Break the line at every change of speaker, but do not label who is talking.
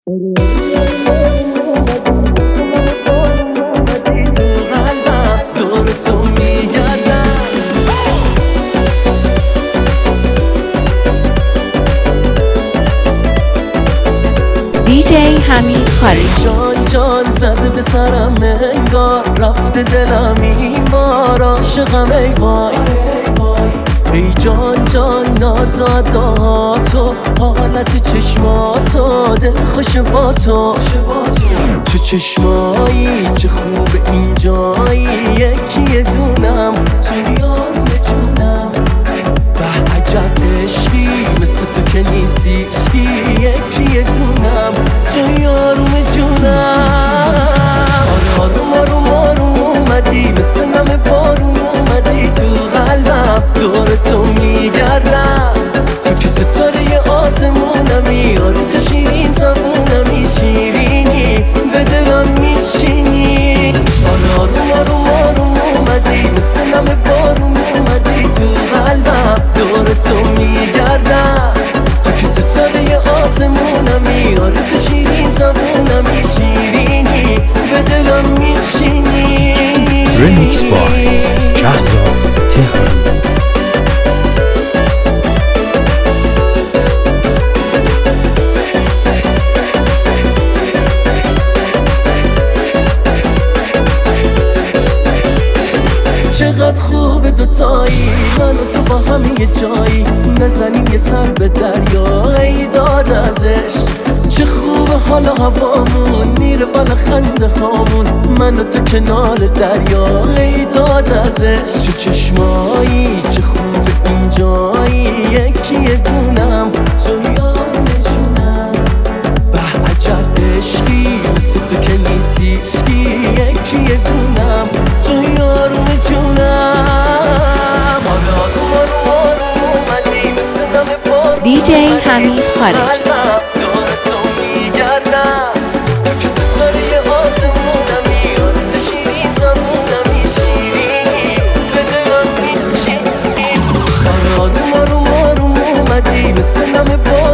DJ حمید خارجی.
جان جان زده به سرم انگار رفته دلم ایمار عاشقم ای وای ای جان جان نازاداتو حالت چشماتو دل خوش با تو چه چشمایی چه خوب اینجایی یکی دونم تو یارم جونم به عجب عشقی مثل تو که نیستی یکی دونم تو یارم جونم آروم آروم آروم اومدی مثل نم بارون اومدی تو قلبم دور تو میگردم تو که ستاره آسمونمی آره تو شیرین زبونمی شیرینی به دلم میشینی آروم آروم آروم اومدی مثل نم بارون اومدی تو قلبم دور تو میگردم تو که ستاره آسمونمی آره تو شیرین زبونمی شیرینی به دلم میشینی.
ریمیکس بای شهزاد تهرانی.
چقدر خوبه دوتایی من و تو با هم یه جایی بزنیم یه سر به دریا ای داد ازش چه خوبه حالا هوامون میره بالا خنده هامون من و تو کنار دریا ای داد ازش چه چشمایی چه خوبه اینجایی یکی دونم تو یارم جونم به عجب عشقی مثل تو که نیستی یکی دونم تو یارم جونم
DJ حمید خارجی.
دور تو میگردم تو که ستاره آسمونمی آره تو شیرین زبونمی شیرینی به دلم میچینی آروم آروم آروم اومدی مثل نم